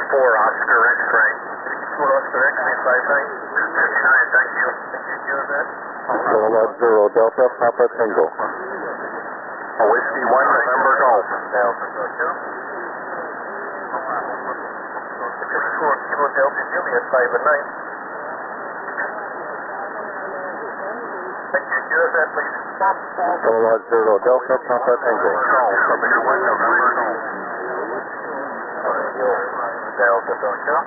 Oscar X-ray. 4 Oscar X-ray 59. 59, thank you. Thank you, QZ. Kilowatt 0 Delta Papa Tango. Whiskey 1 November Golf. Delta, Delta. 4 Kilo Delta Juliet 5 and 9. Thank you, QZ, please. Kilowatt 0 Delta Papa Tango. Golf, W1 November Golf. Delta, Delta.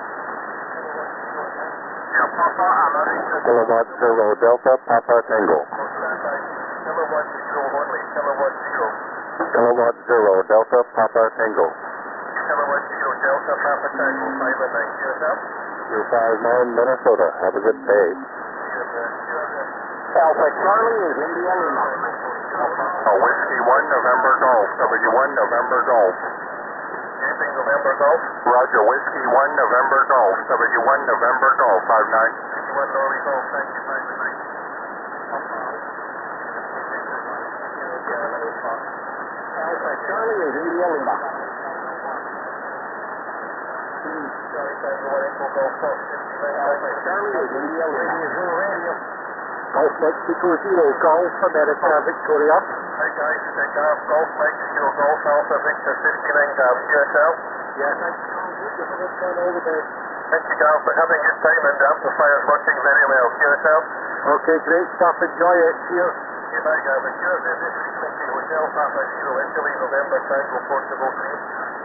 Kilowatt 0 Delta Papa Tango. Kilowatt 0 only, Kilowatt 0. Kilowatt 0 Delta Papa Tango. Kilowatt 0 Delta Papa Tango 5 and 9. QSL. 259 Minnesota. Have a good day. Alpha Charlie is India Lima. Whiskey 1 November Golf, W1 November Golf. Anything November Golf? Roger, Whiskey 1 November Golf, W1 November Golf, 59. 51 Norway Golf, thank you, 5 and 9. Alpha Charlie is India Lima. Charlie Tango 1 Echo Golf, 59. Alpha Charlie is India Lima. Golf Mexico 0 Golf America Victoria. Hi guys, Golf Mike 0 Golf Alpha Victor 59 Golf, QSL. Yes, I'm good. You have a fun over there. Thank you Golf for having good time and the amplifier's working very well, QSL. Okay, great stuff. Enjoy it. Cheers. Goodbye Golf, and QSL this frequency Hotel Papa 0 Italy November Tango Portugal 3.